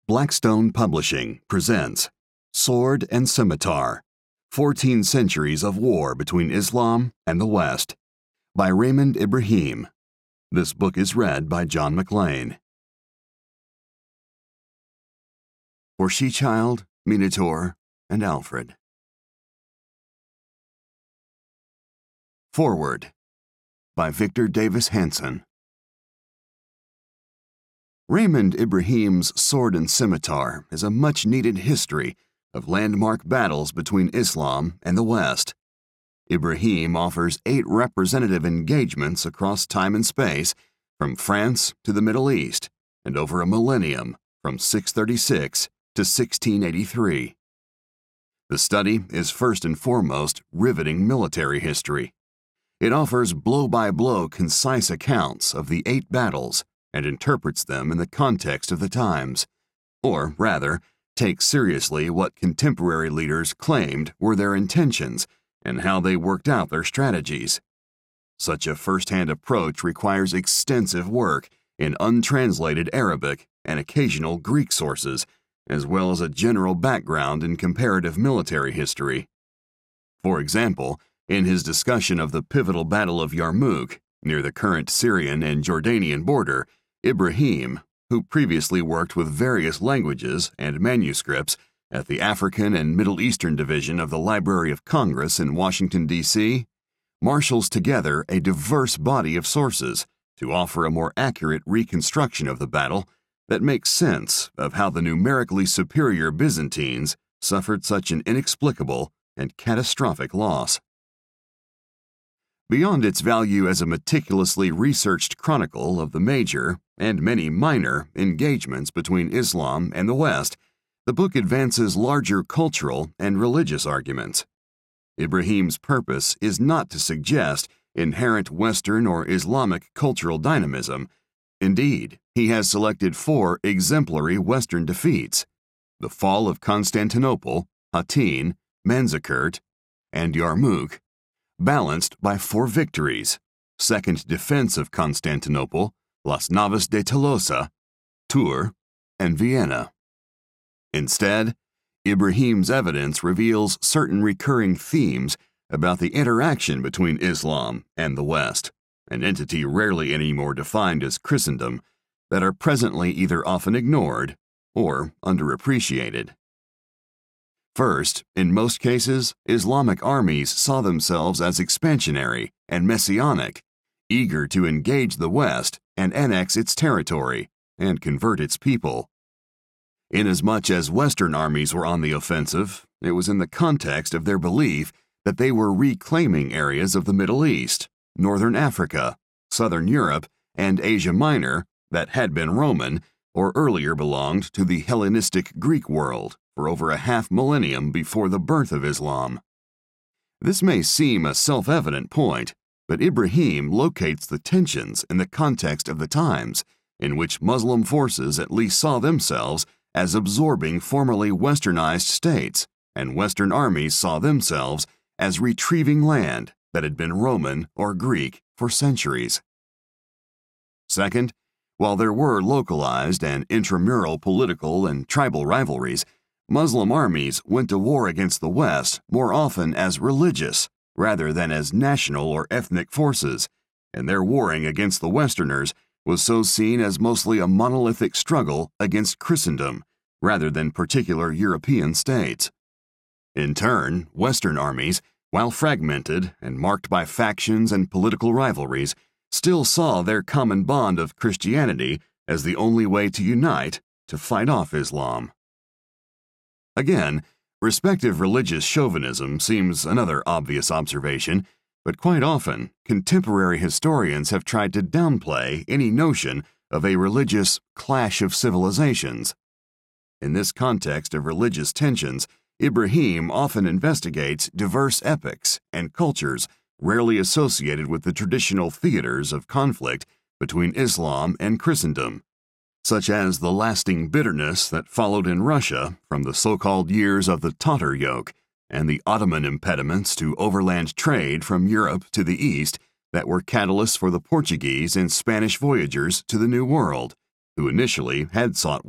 Blackstone Publishing presents Sword and Scimitar, 14 Centuries of War Between Islam and the West, by Raymond Ibrahim. This book is read by John McLean. For She-Child, Minotaur, and Alfred. Foreword by Victor Davis Hanson. Raymond Ibrahim's Sword and Scimitar is a much-needed history of landmark battles between Islam and the West. Ibrahim offers 8 representative engagements across time and space, from France to the Middle East, and over a millennium, from 636 to 1683. The study is first and foremost riveting military history. It offers blow-by-blow concise accounts of the 8 battles and interprets them in the context of the times, or rather, takes seriously what contemporary leaders claimed were their intentions and how they worked out their strategies. Such a first-hand approach requires extensive work in untranslated Arabic and occasional Greek sources, as well as a general background in comparative military history. For example, in his discussion of the pivotal Battle of Yarmouk, near the current Syrian and Jordanian border, Ibrahim, who previously worked with various languages and manuscripts at the African and Middle Eastern Division of the Library of Congress in Washington, D.C., marshals together a diverse body of sources to offer a more accurate reconstruction of the battle that makes sense of how the numerically superior Byzantines suffered such an inexplicable and catastrophic loss. Beyond its value as a meticulously researched chronicle of the major and many minor engagements between Islam and the West, the book advances larger cultural and religious arguments. Ibrahim's purpose is not to suggest inherent Western or Islamic cultural dynamism. Indeed, he has selected 4 exemplary Western defeats: the fall of Constantinople, Hattin, Manzikert, and Yarmouk, balanced by 4 victories: second defense of Constantinople, Las Navas de Tolosa, Tours, and Vienna. Instead, Ibrahim's evidence reveals certain recurring themes about the interaction between Islam and the West, an entity rarely any more defined as Christendom, that are presently either often ignored or underappreciated. First, in most cases, Islamic armies saw themselves as expansionary and messianic, eager to engage the West and annex its territory and convert its people. Inasmuch as Western armies were on the offensive, it was in the context of their belief that they were reclaiming areas of the Middle East, Northern Africa, Southern Europe, and Asia Minor that had been Roman or earlier belonged to the Hellenistic Greek world for over a half-millennium before the birth of Islam. This may seem a self-evident point, but Ibrahim locates the tensions in the context of the times, in which Muslim forces at least saw themselves as absorbing formerly westernized states, and Western armies saw themselves as retrieving land that had been Roman or Greek for centuries. Second, while there were localized and intramural political and tribal rivalries, Muslim armies went to war against the West more often as religious rather than as national or ethnic forces, and their warring against the Westerners was so seen as mostly a monolithic struggle against Christendom rather than particular European states. In turn, Western armies, while fragmented and marked by factions and political rivalries, still saw their common bond of Christianity as the only way to unite to fight off Islam. Again, respective religious chauvinism seems another obvious observation, but quite often, contemporary historians have tried to downplay any notion of a religious clash of civilizations. In this context of religious tensions, Ibrahim often investigates diverse epochs and cultures rarely associated with the traditional theaters of conflict between Islam and Christendom, such as the lasting bitterness that followed in Russia from the so-called years of the Tatar yoke and the Ottoman impediments to overland trade from Europe to the East that were catalysts for the Portuguese and Spanish voyagers to the New World, who initially had sought